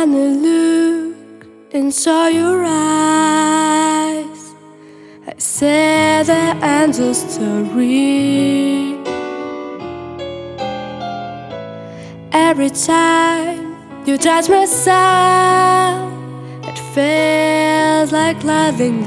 When I look into your eyes, I see the end of story. Every time you touch my soul, it feels like loving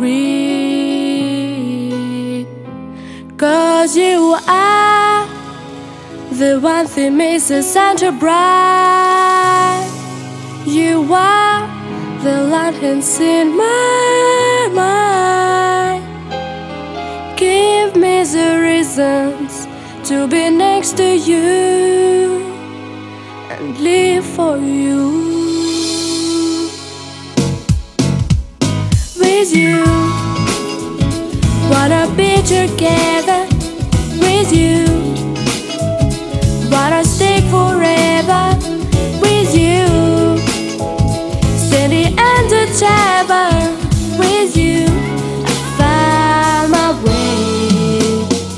glory. 'Cause you are the one that makes the center bright. You are the light that's in my mind. Give me the reasons to be next to you and live for you. With you, wanna be together. With you, wanna stay forever. With you, standing under the table. With you, I found my way.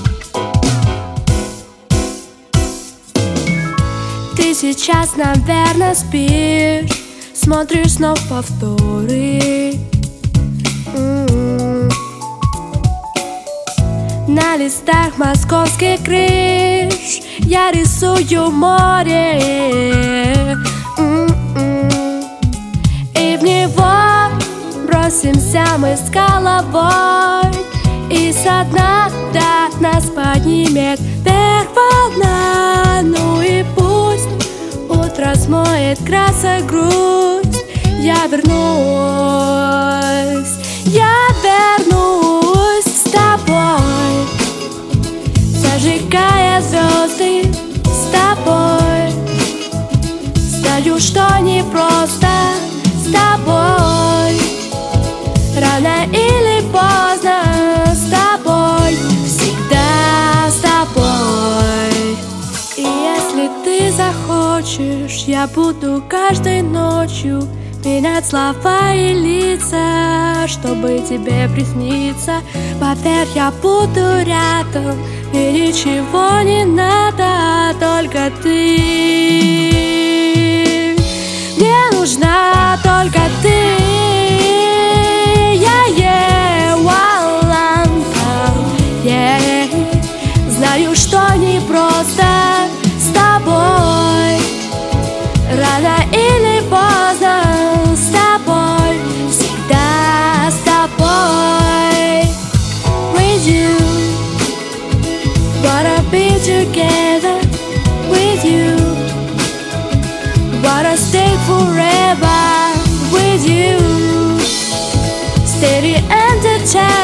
Ты сейчас, наверное, спишь, смотришь снова повторы. На листах московских крыш я рисую море, и в него бросимся мы с головой, и со дна до нас поднимет вверх волна. Ну и пусть утро смоет красок грусть, я вернусь с тобой, зажигая звезды с тобой. Знаю, что не просто с тобой, рано или поздно с тобой, всегда с тобой. И если ты захочешь, я буду каждой ночью менять слова и лица, чтобы тебе присниться. Поверь, я буду рядом, мне ничего не надо, только ты. Мне нужна только ты. Знаю, что не просто с тобой, рано или поздно с тобой, всегда с тобой. With you, wanna be together. With you, wanna stay forever. With you, steady and determined.